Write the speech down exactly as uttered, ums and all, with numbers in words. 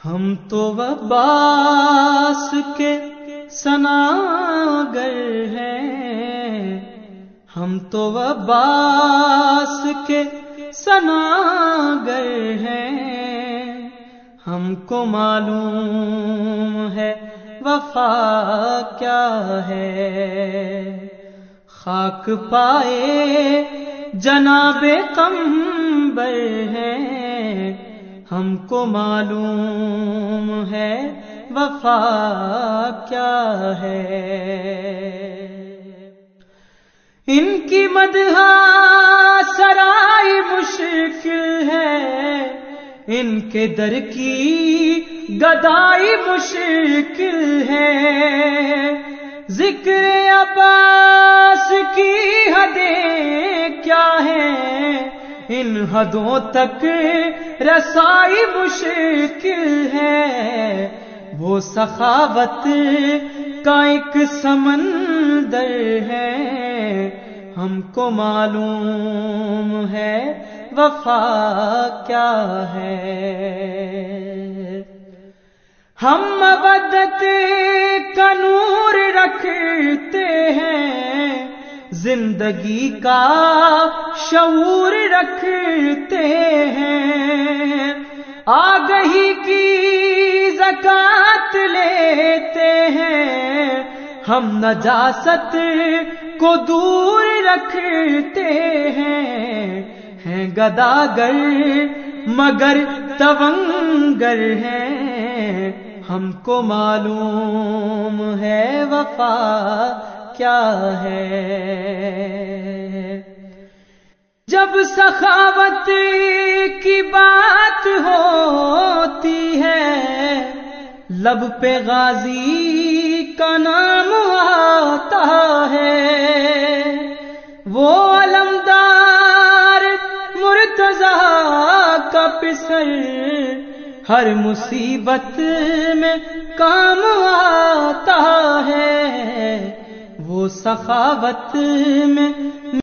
ہم تو عباس کے ثناگر ہیں، ہم تو عباس کے ثناگر ہیں، ہم کو معلوم ہے وفا کیا ہے۔ خاک پائے جناب قمبر ہیں، ہم کو معلوم ہے وفا کیا ہے۔ ان کی مدح سرائی مشکل ہے، ان کے در کی گدائی مشکل ہے۔ ذکر عباس کی حدیں کیا ہیں، ان حدوں تک رسائی مشکل ہے۔ وہ سخاوت کا ایک سمندر ہے، ہم کو معلوم ہے وفا کیا ہے۔ ہم مودت کا نور رکھتے ہیں، زندگی کا شعور رکھتے ہیں، آگہی کی زکات لیتے ہیں، ہم نجاست کو دور رکھتے ہیں۔ ہیں گداگر مگر تونگر ہیں، ہم کو معلوم ہے وفا کیا ہے۔ جب سخاوت کی بات ہوتی ہے، لب پہ غازی کا نام آتا ہے۔ وہ علمدار مرتضیٰ کا پسر ہر مصیبت میں کام آتا ہے۔ وہ سخاوت میں